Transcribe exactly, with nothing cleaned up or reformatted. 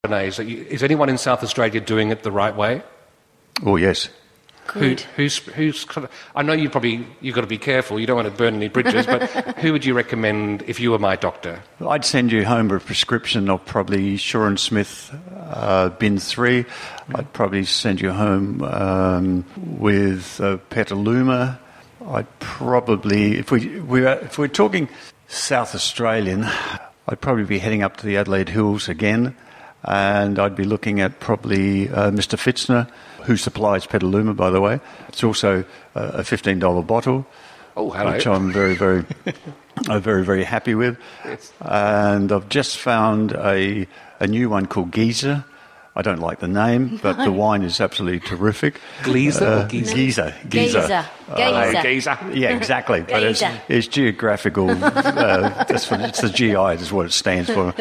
Is anyone in South Australia doing it the right way? Oh, yes. Good. Who, who's, who's, I know you probably, you've got to be careful, you don't want to burn any bridges, but who would you recommend if you were my doctor? I'd send you home a prescription of probably Shaw and Smith uh, bin three. I'd probably send you home um, with uh, Petaluma. I'd probably, if, we, we are, if we're talking South Australian, I'd probably be heading up to the Adelaide Hills again, and I'd be looking at probably uh, Mister Fitzner, who supplies Petaluma, by the way. It's also uh, a fifteen dollars bottle, oh, hello. which I'm very, very, uh, very, very happy with. Yes. And I've just found a a new one called Giza. I don't like the name, but the wine is absolutely terrific. Gliza uh, or Giza? Giza. Giza. Giza. Uh, Giza. Yeah, exactly. But it's, Giza. it's geographical. Uh, that's what, it's the G I is what it stands for.